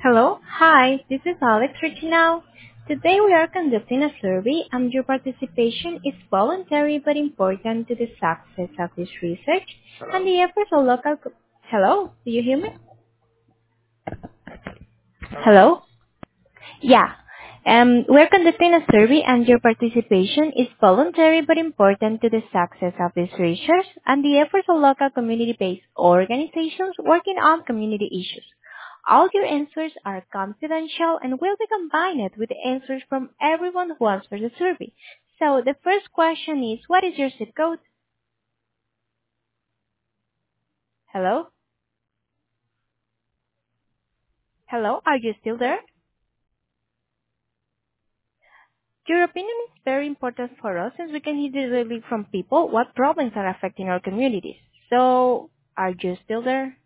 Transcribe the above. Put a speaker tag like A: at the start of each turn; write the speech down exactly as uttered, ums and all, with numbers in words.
A: Hello. Hi, this is Alex reaching out. Today we are conducting a survey and your participation is voluntary but important to the success of this research and the efforts of local... Co- Hello? Do you hear me? Hello? Yeah. Um, we're conducting a survey and your participation is voluntary but important to the success of this research and the efforts of local community-based organizations working on community issues. All your answers are confidential and will be combined with the answers from everyone who answers the survey. So the first question is, what is your zip code? Hello? Hello? Are you still there? Your opinion is very important for us since we can hear directly from people what problems are affecting our communities. So, are you still there?